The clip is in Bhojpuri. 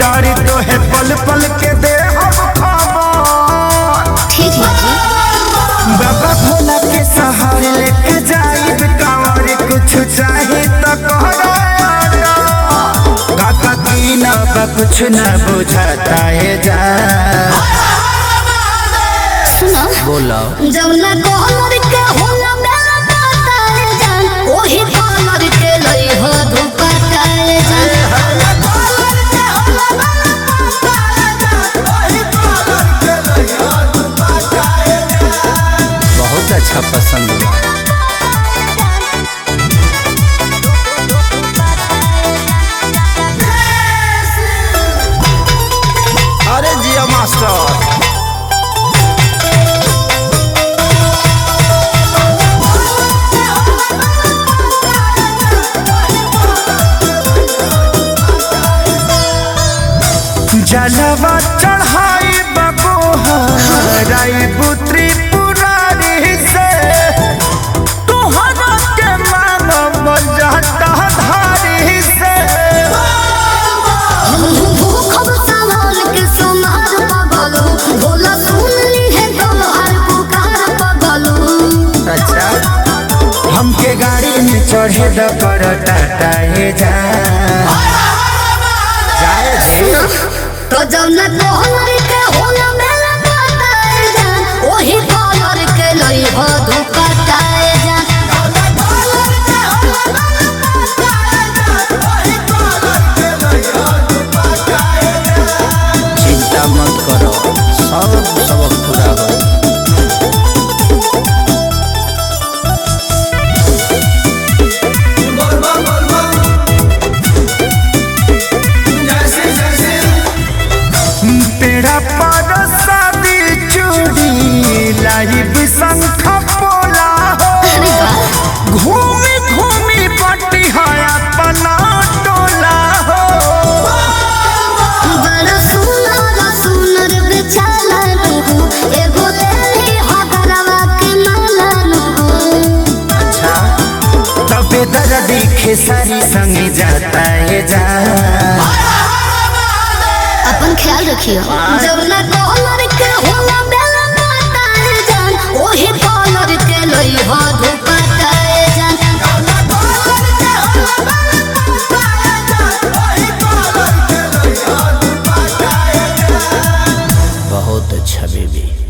गाड़ी तो है पल पल के दे हम खबर। ठीक है जी। बाबा भोला के सहारे लेके जाइब कांवर, कुछ चाहे तो कहरा काका की ना कुछ न बुझाता है जा। सुनो बोलो जब ना कॉलर के होला मेरा पता है जान, ओही कॉलर के लई हो धोखा काए जान। कॉलर के होला मेरा पता है जान, ओही कॉलर के लई हो धोखा काए जान। बहुत अच्छा पसंद हुआ। अरे जिया मास्टर जलवा चढ़ाई बबोहराई पुत्री पुरारी से तुहरा के मानव जाता धारी से। भूखब सामान के सोनार पगलू, भोला सुन ली है तोहार पुकार पगलू। अच्छा हमके गाड़ी में चढ़े द कर टाटा है जा जाए दे। तो जब न कॉलर के होला मेरा पता है जान, ओही कॉलर के लई हो धोखा काए जान। कॉलर के होला मेरा पता है जान, ओही कॉलर के लई हो धोखा काए जान। चिंता मत करो सब सबक पूरा हो। पेड़ा पर शादी चूड़ी लाइव शंख पोला हो, अरे वाह घूमी घूमी पट्टी है अपना टोला हो। बड़ा सुनर बेचाला नु, एगो लेली हगरवा के माला नु। अच्छा तबे दर्दी खेसारी संग जाता है जा। अपन ख्याल रखियो। जब ना कॉलर के होला मेरा पता है जान, ओही कॉलर के लई हो धोखा काए जान। कॉलर के होला मेरा पता है जान, ओही कॉलर के लई हो धोखा काए जान। बहुत अच्छा बेबी।